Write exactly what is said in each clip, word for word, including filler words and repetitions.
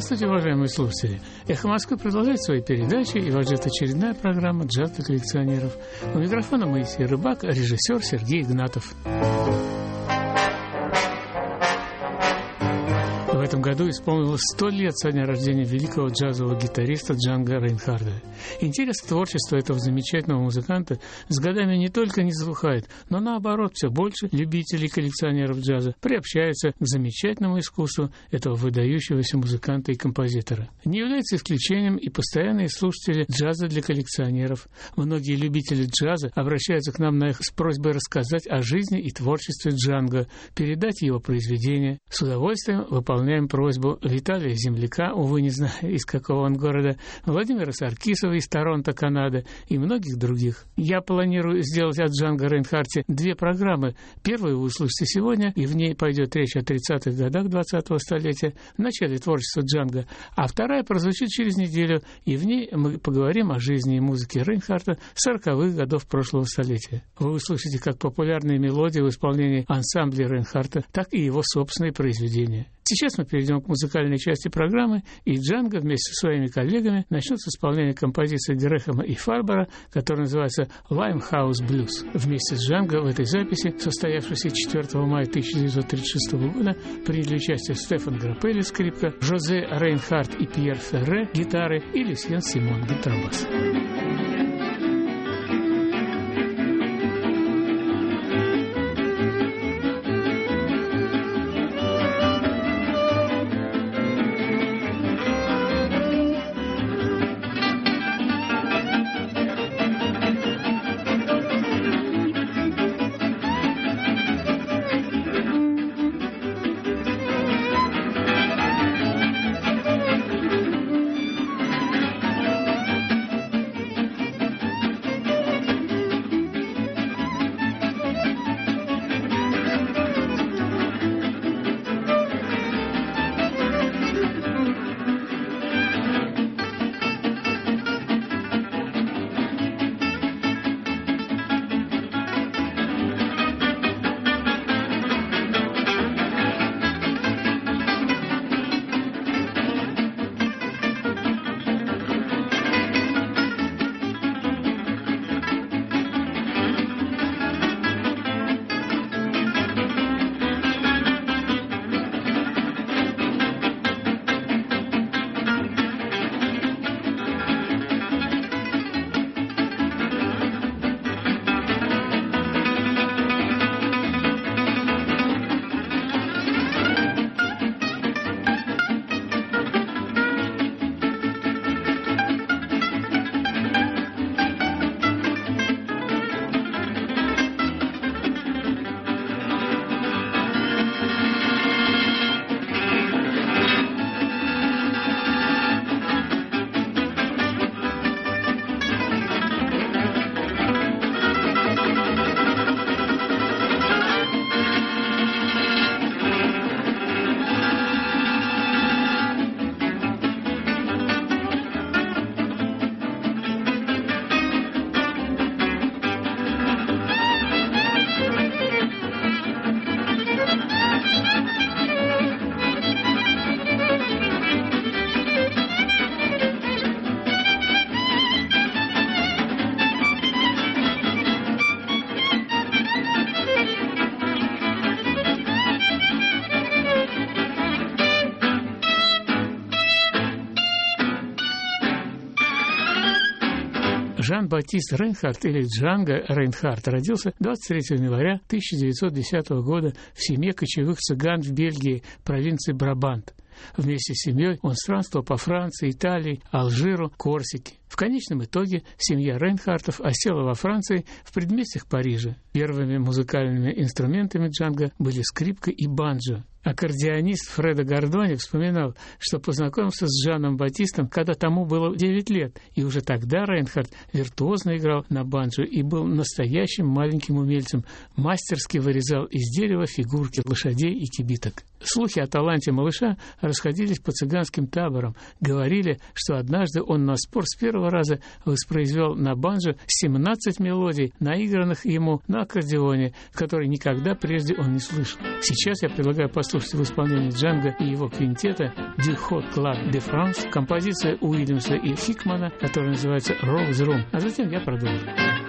Здравствуйте, уважаемые слушатели! «Эхо Москвы» продолжает свои передачи, и вот ждет очередная программа «Джаз для коллекционеров». У микрофона Моисей Рыбак, режиссер Сергей Игнатов. В этом году исполнилось сто лет со дня рождения великого джазового гитариста Джанго Рейнхарда. Интерес к творчеству этого замечательного музыканта с годами не только не затухает, но наоборот, все больше любителей и коллекционеров джаза приобщаются к замечательному искусству этого выдающегося музыканта и композитора. Не является исключением и постоянные слушатели джаза для коллекционеров. Многие любители джаза обращаются к нам на их с просьбой рассказать о жизни и творчестве Джанго, передать его произведения. С удовольствием выполняем просьбу Виталия Земляка, увы, не знаю, из какого он города, Владимира Саркисова из Торонто, Канада, и многих других. Я планирую сделать о Джанго Рейнхарте две программы. Первую вы услышите сегодня, и в ней пойдет речь о тридцатых годах двадцатого столетия, в начале творчества Джанго, а вторая прозвучит через неделю, и в ней мы поговорим о жизни и музыке Рейнхарта сороковых годов прошлого столетия. Вы услышите как популярные мелодии в исполнении ансамбля Рейнхарта, так и его собственные произведения. Сейчас мы перейдем к музыкальной части программы, и Джанго вместе со своими коллегами начнет с исполнения композиции Грэхэма и Фарбера, которая называется «Limehouse Blues». Вместе с Джанго в этой записи, состоявшейся четвёртого мая тысяча девятьсот тридцать шестого года, приняли участие Стефан Граппелли, скрипка, Жозе Рейнхард и Пьер Ферре, гитары, и Люсьен Симон, гитарбас. Жан-Батист Рейнхард, или Джанго Рейнхард, родился двадцать третьего января тысяча девятьсот десятого года в семье кочевых цыган в Бельгии, провинции Брабант. Вместе с семьей он странствовал по Франции, Италии, Алжиру, Корсике. В конечном итоге семья Рейнхартов осела во Франции в предместьях Парижа. Первыми музыкальными инструментами Джанго были скрипка и банджо. Аккордеонист Фредо Гордони вспоминал, что познакомился с Жаном Батистом, когда тому было девять лет, и уже тогда Рейнхард виртуозно играл на банджо и был настоящим маленьким умельцем, мастерски вырезал из дерева фигурки лошадей и кибиток. Слухи о таланте малыша расходились по цыганским таборам, говорили, что однажды он на спор с первого раза воспроизвел на банджо семнадцать мелодий, наигранных ему на аккордеоне, которые никогда прежде он не слышал. Сейчас я предлагаю послушать в исполнении Джанго и его квинтета «Du Hot Club de France» композиция Уильямса и Хикмана, которая называется «Rose Room», а затем я продолжу.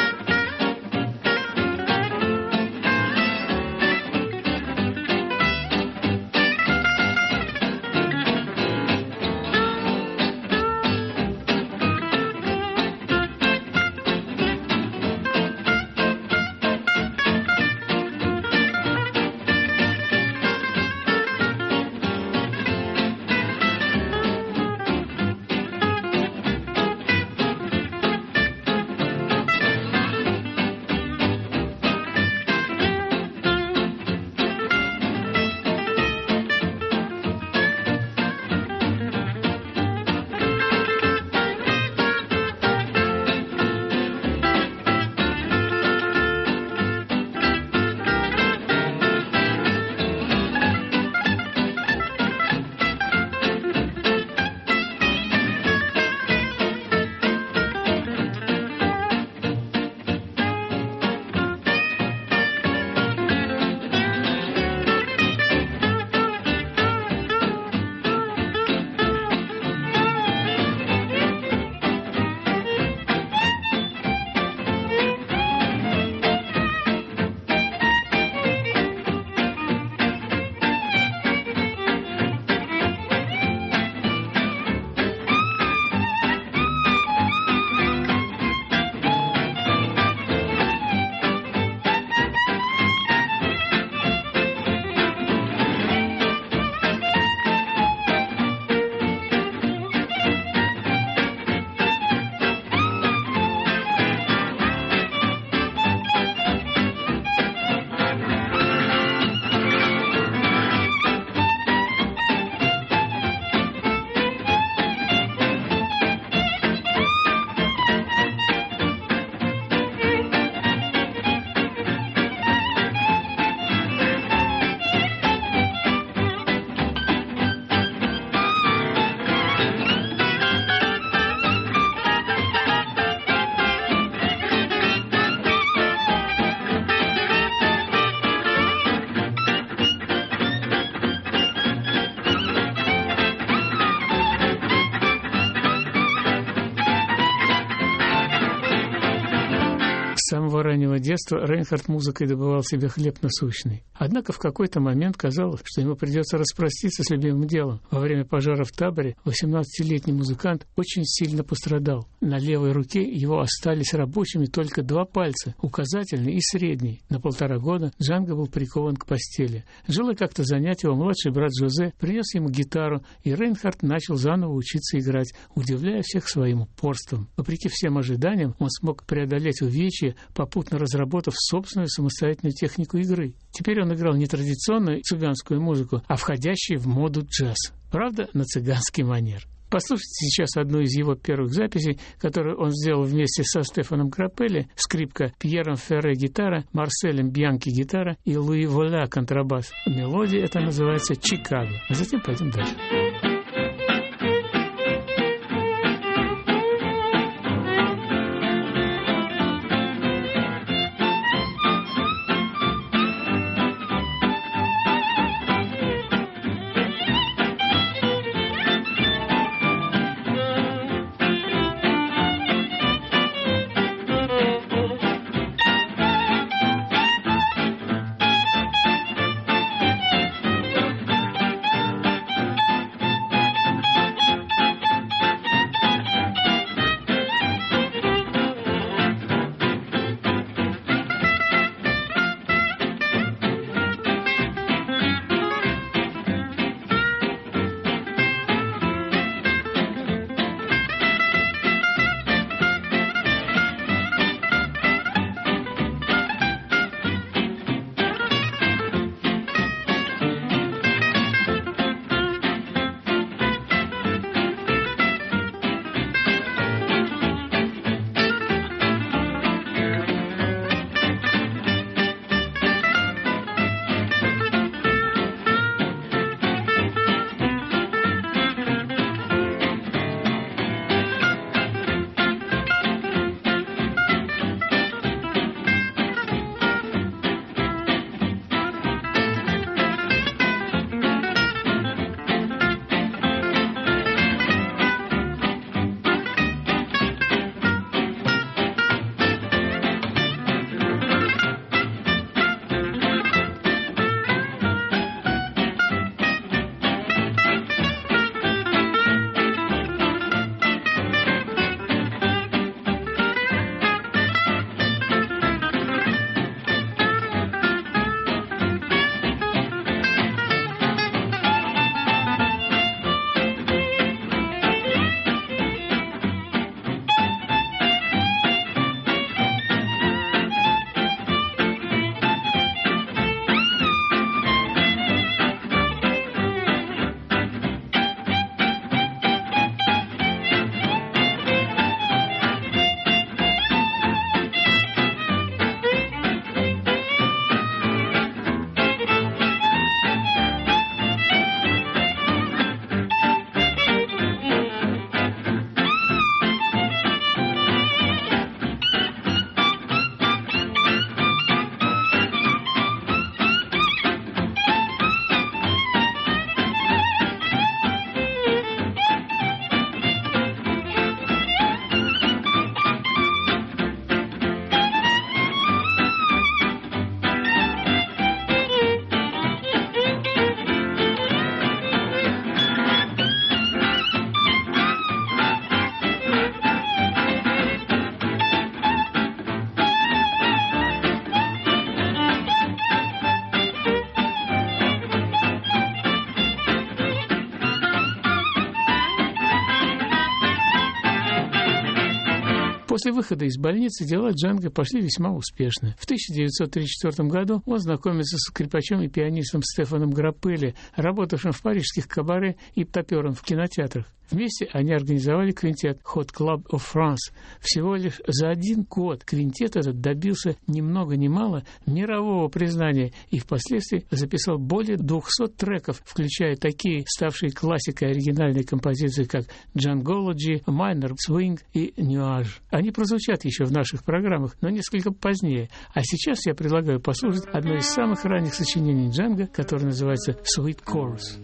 С самого раннего детства Рейнхард музыкой добывал себе хлеб насущный. Однако в какой-то момент казалось, что ему придется распроститься с любимым делом. Во время пожара в таборе восемнадцатилетний музыкант очень сильно пострадал. На левой руке его остались рабочими только два пальца, указательный и средний. На полтора года Джанго был прикован к постели. Желая как-то занять его, младший брат Жозе принес ему гитару, и Рейнхард начал заново учиться играть, удивляя всех своим упорством. Вопреки всем ожиданиям, он смог преодолеть увечья, попутно разработав собственную самостоятельную технику игры. Теперь он играл не традиционную цыганскую музыку, а входящую в моду джаз. Правда, на цыганский манер. Послушайте сейчас одну из его первых записей, которую он сделал вместе со Стефаном Крапелли, скрипка, Пьером Ферре гитара, Марселем Бьянки гитара и Луи Воля контрабас. Мелодия эта называется «Чикаго». А затем пойдем дальше. После выхода из больницы дела Джанго пошли весьма успешно. В тысяча девятьсот тридцать четвёртом году он знакомится с скрипачом и пианистом Стефаном Граппелли, работавшим в парижских кабаре и топером в кинотеатрах. Вместе они организовали квинтет Hot Club of France. Всего лишь за один год квинтет этот добился ни много ни мало мирового признания и впоследствии записал более двухсот треков, включая такие, ставшие классикой оригинальной композиции, как Djangology, Minor Swing и Nuage. Они прозвучат еще в наших программах, но несколько позднее. А сейчас я предлагаю послушать одно из самых ранних сочинений Джанго, которое называется Sweet Chorus.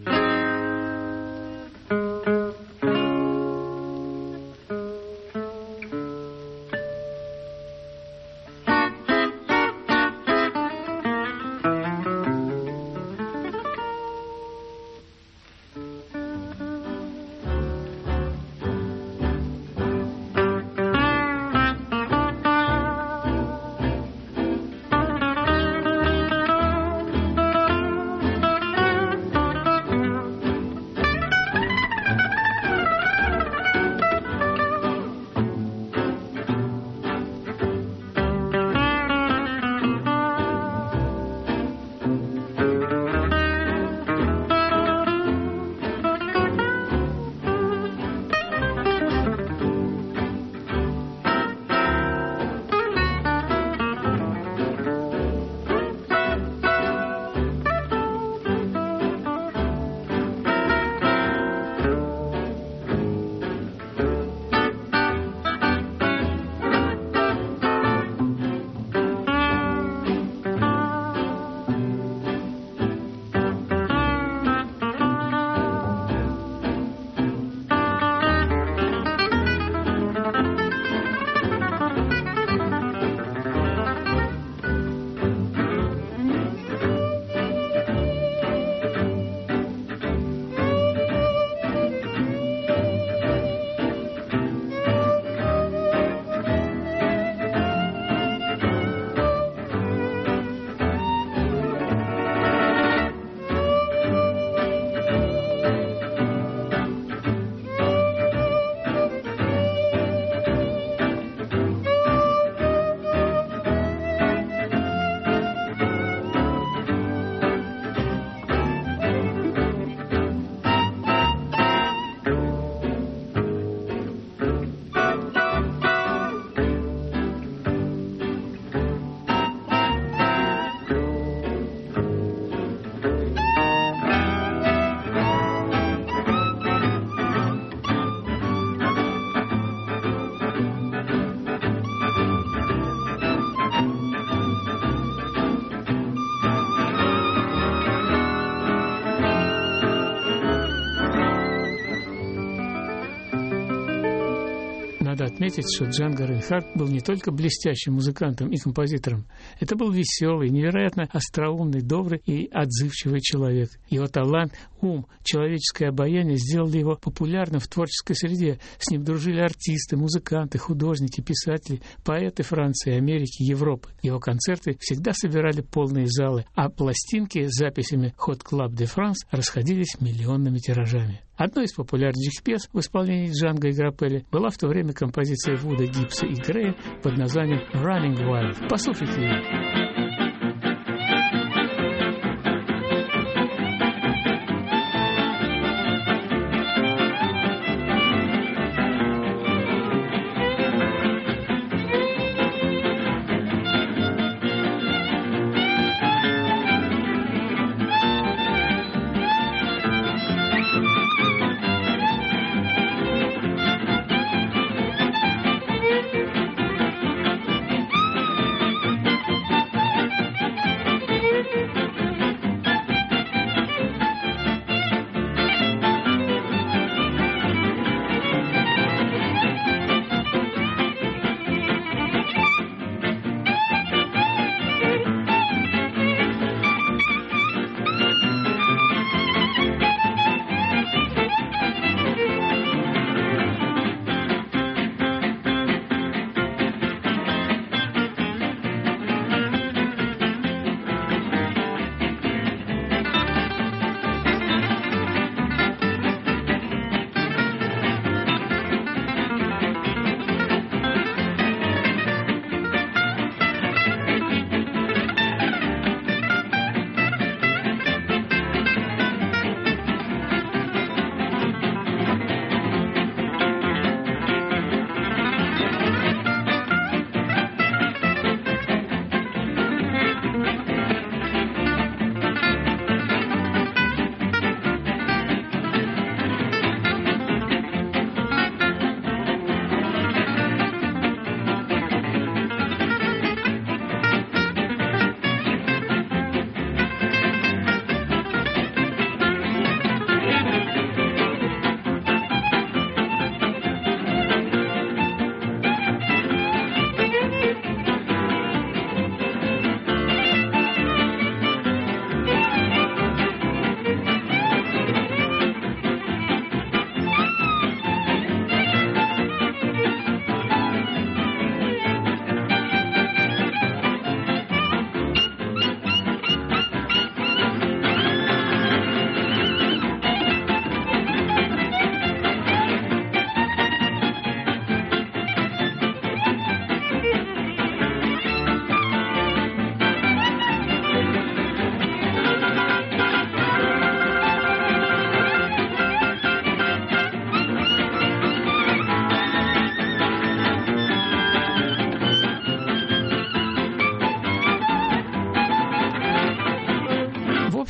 Надо отметить, что Джанго Рейнхард был не только блестящим музыкантом и композитором. Это был веселый, невероятно остроумный, добрый и отзывчивый человек. Его талант, ум, человеческое обаяние сделали его популярным в творческой среде. С ним дружили артисты, музыканты, художники, писатели, поэты Франции, Америки, Европы. Его концерты всегда собирали полные залы, а пластинки с записями Hot Club de France расходились миллионными тиражами. Одной из популярнейших пьес в исполнении Джанго и Граппелли была в то время композиция Вуда Гибса и Грея под названием «Running Wild». Послушайте ее.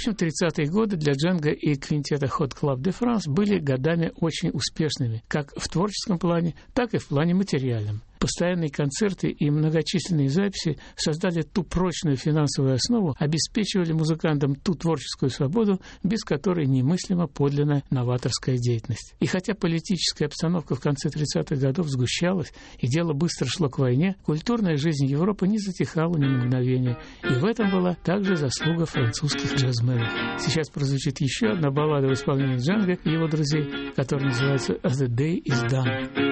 общем, тридцатые годы для Джанго и квинтета Hot Club de France были годами очень успешными, как в творческом плане, так и в плане материальном. Постоянные концерты и многочисленные записи создали ту прочную финансовую основу, обеспечивали музыкантам ту творческую свободу, без которой немыслима подлинная новаторская деятельность. И хотя политическая обстановка в конце тридцатых годов сгущалась, и дело быстро шло к войне, культурная жизнь Европы не затихала ни на мгновение, и в этом была также заслуга французских джазменов. Сейчас прозвучит еще одна баллада в исполнении Джанго и его друзей, которая называется «The Day is Done».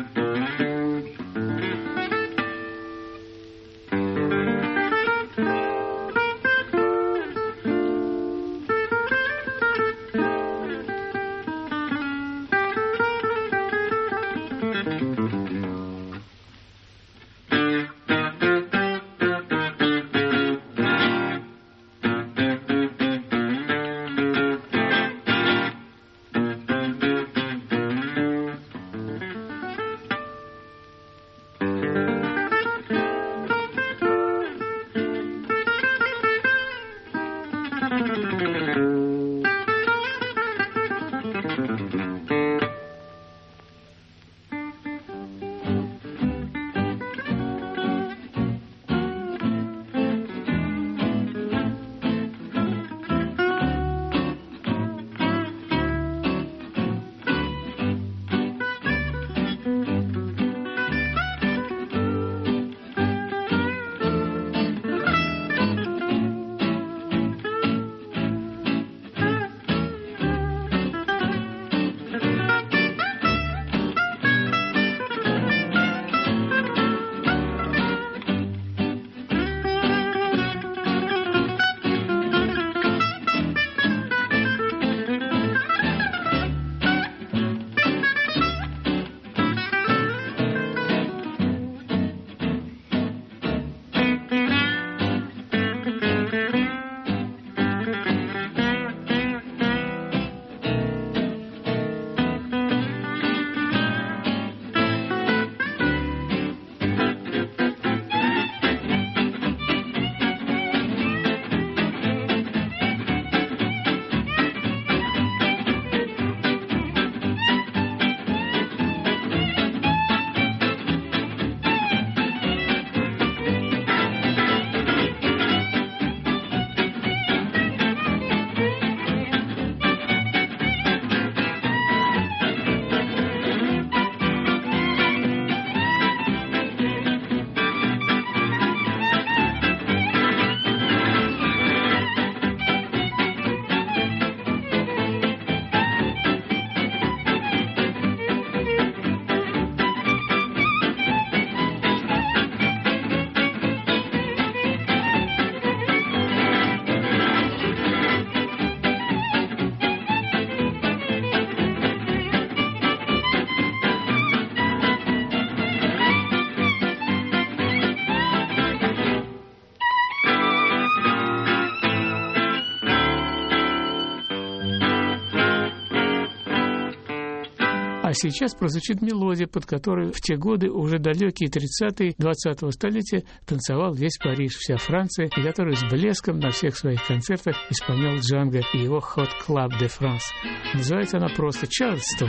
А сейчас прозвучит мелодия, под которую в те годы, уже далекие тридцатые двадцатого столетия, танцевал весь Париж, вся Франция, и которую с блеском на всех своих концертах исполнял Джанго и его Hot Club de France. Называется она просто «Чарльстон».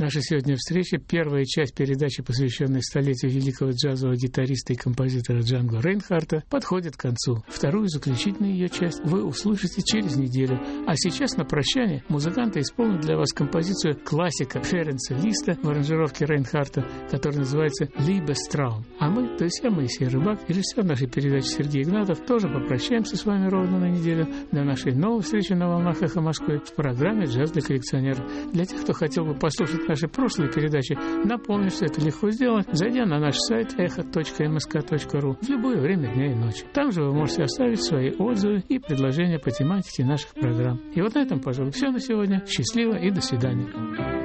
Наша сегодня встреча, первая часть передачи, посвященная столетию великого джазового гитариста и композитора Джанго Рейнхарда, подходит к концу. Вторую, заключительную ее часть вы услышите через неделю. А сейчас на прощание музыканты исполнят для вас композицию классика Ференца Листа в аранжировке Рейнхарда, которая называется «Liebes-Traum». А мы, то есть я, Моисей Рыбак, режиссер нашей передачи Сергей Игнатов, тоже попрощаемся с вами ровно на неделю до нашей новой встречи на волнах «Эхо Москвы» в программе «Джаз для коллекционеров». Для тех, кто хотел бы послушать наши прошлые передачи, напомню, что это легко сделать, зайдя на наш сайт эхо точка эм эс ка точка ру в любое время дня и ночи. Там же вы можете оставить свои отзывы и предложения по тематике наших программ. И вот на этом, пожалуй, все на сегодня. Счастливо и до свидания.